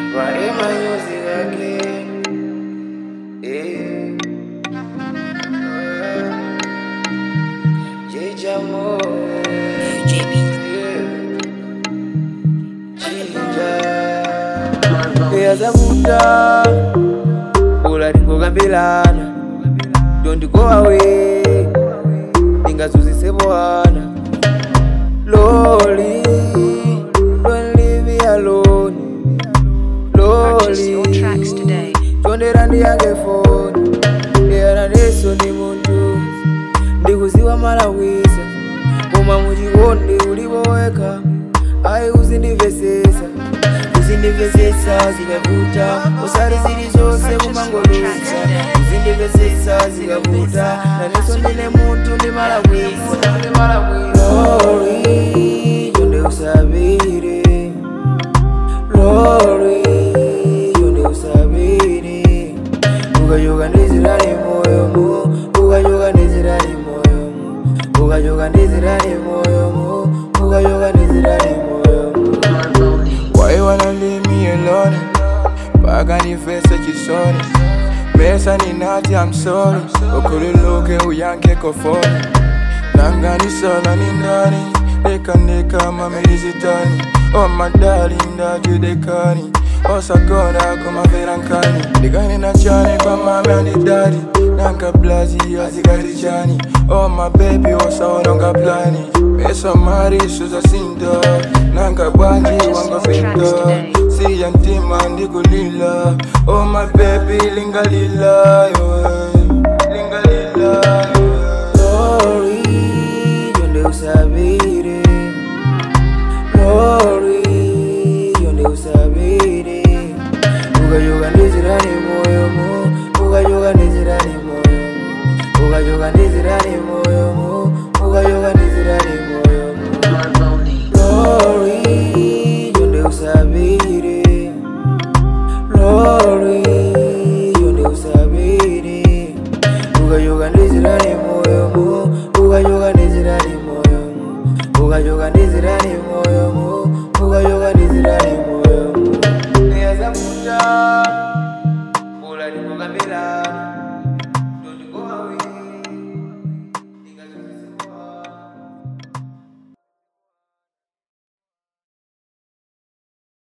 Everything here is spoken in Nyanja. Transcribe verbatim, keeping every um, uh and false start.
Why am I using again? Eh. J Jamo. J B. Yazavuta ula ndingokambelana, don't go away, ndingazuzise bwana. Loli, don't leave me alone. Purchase your tracks Loli, today. tondera ndiyange phone. Ndiyana neso ndi muntu, ndikuziwa malawisa, koma muchikondi uliwoweka, ayi uzindivesesa. Uzindivesesa zikavuta, usari zili zose kumangolusa. Uzindivesesa zikavuta, naneso ndine muntu ndi malawisa. Lori, yonde usabire. Lori, yonde usabire. Ukayoga ndizirali moyo mu, ukayoga ndizirali moyo mu, ukayoga ndizirali moyo mu, ukayoga ndizirali moyo mu. Why you wanna leave me alone? Baga ni face chisoni. Mesa ni nati, I'm sorry. Ukululoke uyanke kofoni. Nanga ni sala ni ndani. Deka neka mame nizitani. Oh my darling daju dekani. Osakona kuma verankani. Digani na chani kwa mame and daddy. Nanka blazi azikari chani. Oh my baby osa ononga plani. Mesa mari suza sinda. Nanka bwanji wanga pinda. Si yantima ndikulila. Oh my baby linga lila yo. Linga lila yo. Lori, yonde usabire.